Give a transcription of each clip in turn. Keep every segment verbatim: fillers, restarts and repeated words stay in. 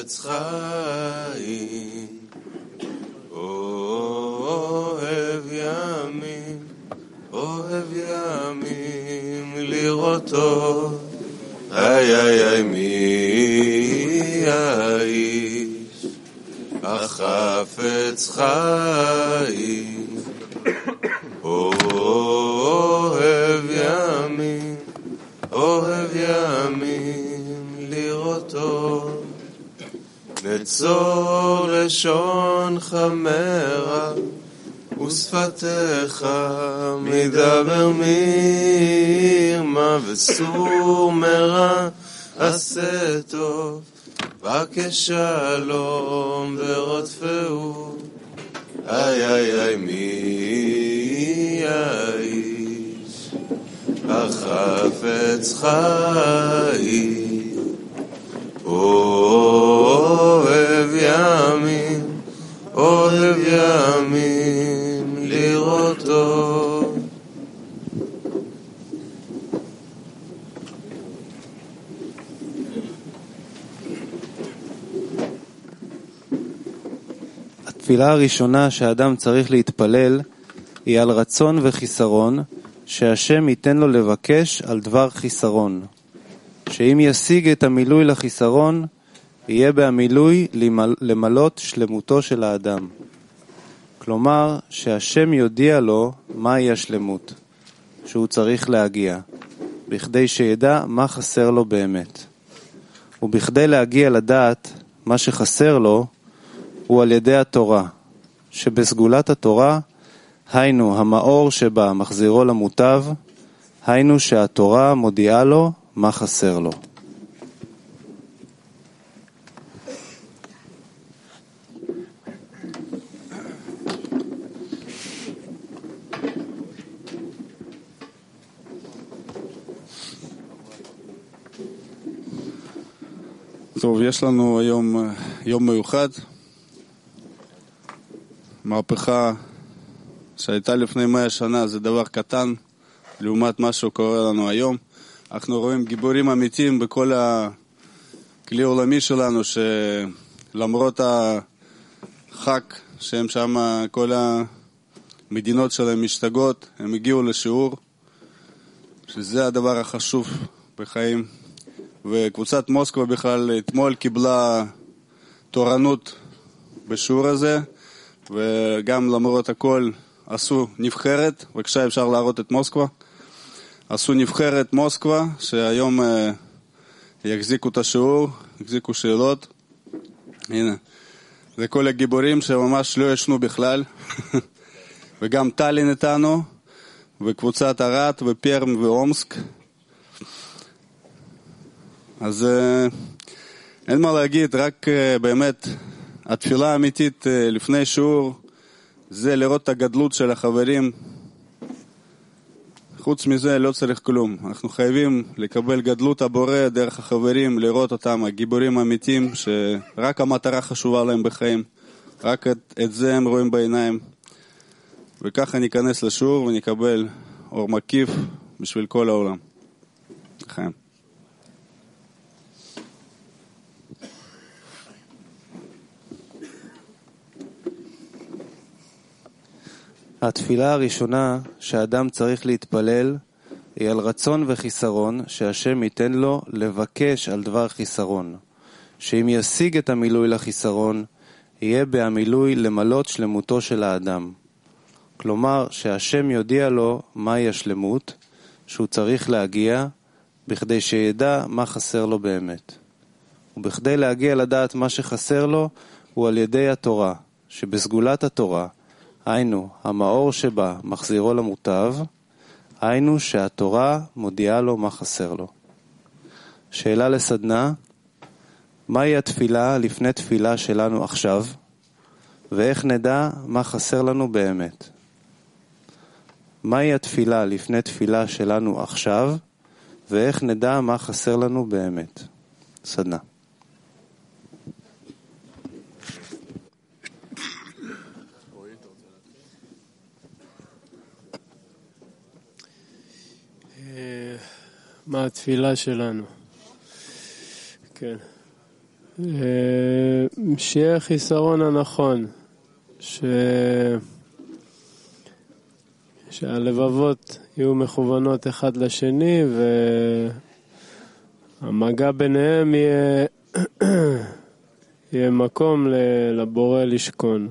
חפץ חיים, אוהב ימים, אוהב ימים לראותו. איי איי איי מי האיש החפץ חיים, אוהב ימים, אוהב ימים לראותו. נצור לשונך מרע ושפתיך מדבר מרמה, וסור מרע עשה טוב, בקש שלום ורודפהו. איי איי איי מי האיש החפץ חיים, אוהב ימים, אוהב ימים לראותו. התפילה הראשונה שהאדם צריך להתפלל היא על רצון וחיסרון, שהשם ייתן לו לבקש על דבר חיסרון, שאם ישיג את המילוי לחיסרון, יהיה בהמילוי למלות שלמותו של האדם. כלומר, שהשם יודיע לו מהי השלמות שהוא צריך להגיע, בכדי שידע מה חסר לו באמת. ובכדי להגיע לדעת מה שחסר לו, הוא על ידי התורה, שבסגולת התורה, היינו המאור שבה מחזירו למוטב, היינו שהתורה מודיעה לו מה חסר לו. טוב, יש לנו היום יום מיוחד, מהפכה שהייתה לפני מאה שנה, זה דבר קטן לעומת מה שקורה לנו היום. אנחנו רואים גיבורים אמיתיים בכל הכלי העולמי שלנו, שלמרות החג שהם שם, כל המדינות שלהם משתגעות, הם הגיעו לשיעור, שזה הדבר החשוב בחיים. וקבוצת מוסקבה בכלל אתמול קיבלה תורנות בשיעור הזה, וגם למרות הכל עשו נבחרת, בבקשה אפשר להראות את מוסקבה, עשו נבחרת מוסקבה, שהיום אה, יחזיקו את השיעור, יחזיקו שאלות. הנה, זה כל הגיבורים שממש לא ישנו בכלל, וגם טלין איתנו, וקבוצת ארד ופרם ואומסק. אז אה, אין מה להגיד, רק אה, באמת התפילה האמיתית אה, לפני שיעור זה לראות את הגדלות של החברים. חוץ מזה לא צריך כלום. אנחנו חייבים לקבל גדלות הבורא דרך החברים, לראות אותם, הגיבורים האמיתיים, שרק המטרה חשובה להם בחיים. רק את, את זה הם רואים בעיניים. וככה ניכנס לשיעור ונקבל אור מקיף בשביל כל העולם. לחיים. התפילה הראשונה שהאדם צריך להתפלל היא על רצון וחיסרון, שהשם ייתן לו לבקש על דבר חיסרון, שאם ישיג את המילוי לחיסרון, יהיה בהמילוי למלות שלמותו של האדם. כלומר, שהשם יודיע לו מהי השלמות שהוא צריך להגיע, בכדי שידע מה חסר לו באמת. ובכדי להגיע לדעת מה שחסר לו, הוא על ידי התורה, שבסגולת התורה, היינו, המאור שבה מחזירו למוטב, היינו שהתורה מודיעה לו מה חסר לו. שאלה לסדנה, מהי התפילה לפני תפילה שלנו עכשיו, ואיך נדע מה חסר לנו באמת? מהי התפילה לפני תפילה שלנו עכשיו, ואיך נדע מה חסר לנו באמת? סדנה. מה התפילה שלנו? כן. שיהיה חיסרון הנכון, ש... שהלבבות יהיו מכוונות אחד לשני והמגע ביניהם יהיה, יהיה מקום לבורא לשכון.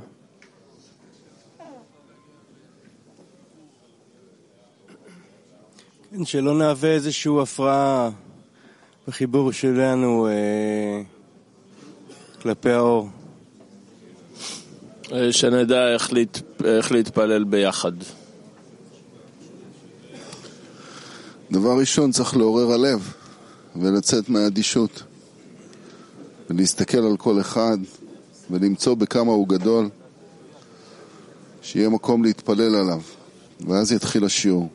כן, שלא נהווה איזושהי הפרעה בחיבור שלנו אה, כלפי האור. שנדע איך, להת... איך להתפלל ביחד. דבר ראשון, צריך לעורר הלב ולצאת מהאדישות ולהסתכל על כל אחד ולמצוא בכמה הוא גדול, שיהיה מקום להתפלל עליו, ואז יתחיל השיעור.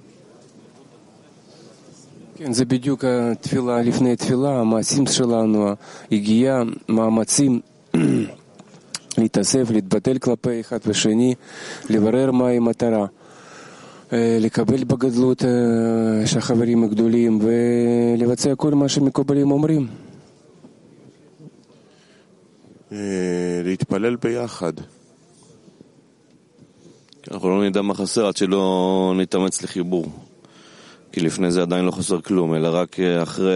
כן, זה בדיוק התפילה, לפני התפילה, המעשים שלנו, הגיעה, מאמצים להתאסף, להתבטל כלפי אחד ושני, לברר מהי מטרה, לקבל בגדלות של החברים הגדולים ולבצע כל מה שמקובלים אומרים. להתפלל ביחד. אנחנו לא נדע מה חסר עד שלא נתאמץ לחיבור. כי לפני זה עדיין לא חסר כלום, אלא רק אחרי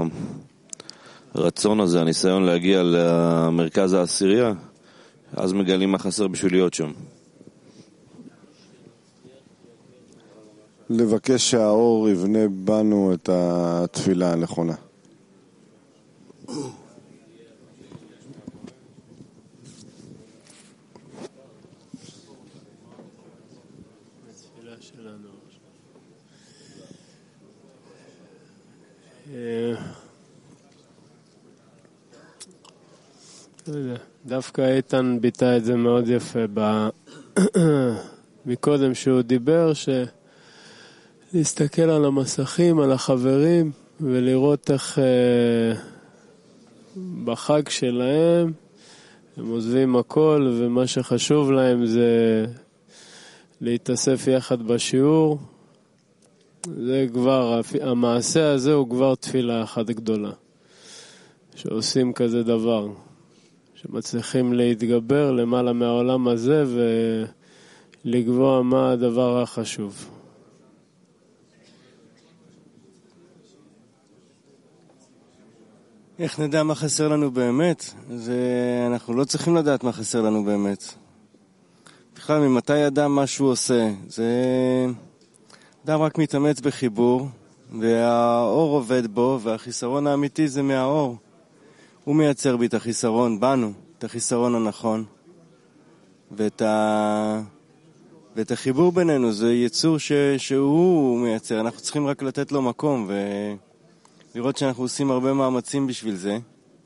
הרצון הזה, הניסיון להגיע למרכז העשירייה, אז מגלים מה חסר בשביל להיות שם. לבקש שהאור יבנה בנו את התפילה הנכונה. דווקא איתן ביטא את זה מאוד יפה ב... מקודם שהוא דיבר, שלהסתכל על המסכים, על החברים, ולראות איך בחג שלהם הם עוזבים הכל, ומה שחשוב להם זה להתאסף יחד בשיעור. זה כבר, המעשה הזה הוא כבר תפילה אחת גדולה, שעושים כזה דבר, שמצליחים להתגבר למעלה מהעולם הזה ולקבוע מה הדבר החשוב. איך נדע מה חסר לנו באמת? זה... אנחנו לא צריכים לדעת מה חסר לנו באמת. בכלל, ממתי אדם מה שהוא עושה? זה... אדם רק מתאמץ בחיבור, והאור עובד בו, והחיסרון האמיתי זה מהאור. הוא מייצר בי את החיסרון, בנו, את החיסרון הנכון. ואת, ה... ואת החיבור בינינו, זה יצור ש... שהוא מייצר. אנחנו צריכים רק לתת לו מקום, ולראות שאנחנו עושים הרבה מאמצים בשביל זה.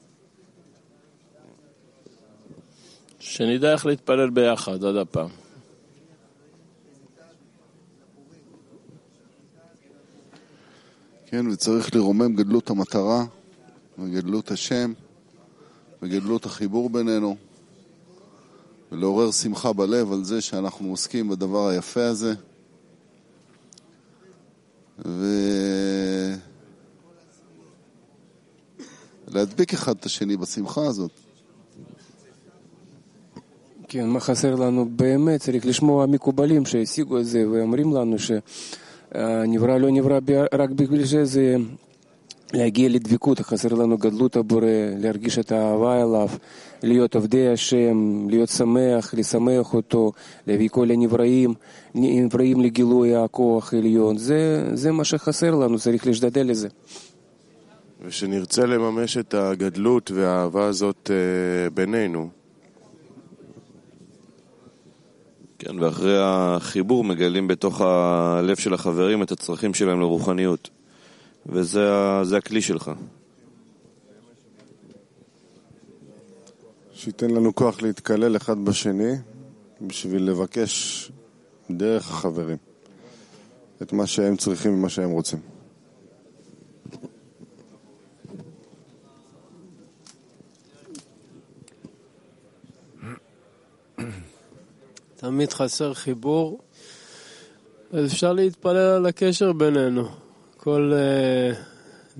שנדע איך להתפלל ביחד עד הפעם. כן, וצריך לרומם גדלות המטרה, וגדלות השם, וגדלות החיבור בינינו, ולעורר שמחה בלב על זה שאנחנו עוסקים בדבר היפה הזה, ולהדביק אחד את השני בשמחה הזאת. כן, מה חסר לנו באמת? צריך לשמוע מקובלים שהשיגו את זה ואומרים לנו שנברא לא נברא רק בגלל שזה להגיע לדבקות. חסר לנו גדלות הבורא, להרגיש את האהבה אליו, להיות עבדי השם, להיות שמח, לשמח אותו, להביא כל הנבראים, נבראים לגילוי הכוח העליון. זה, זה מה שחסר לנו, צריך להשתדל לזה. ושנרצה לממש את הגדלות והאהבה הזאת בינינו. כן, ואחרי החיבור מגלים בתוך הלב של החברים את הצרכים שלהם לרוחניות. וזה זה הכלי שלך. שייתן לנו כוח להתקלל אחד בשני בשביל לבקש דרך החברים את מה שהם צריכים ומה שהם רוצים. תמיד חסר חיבור, אז אפשר להתפלל על הקשר בינינו. כל uh,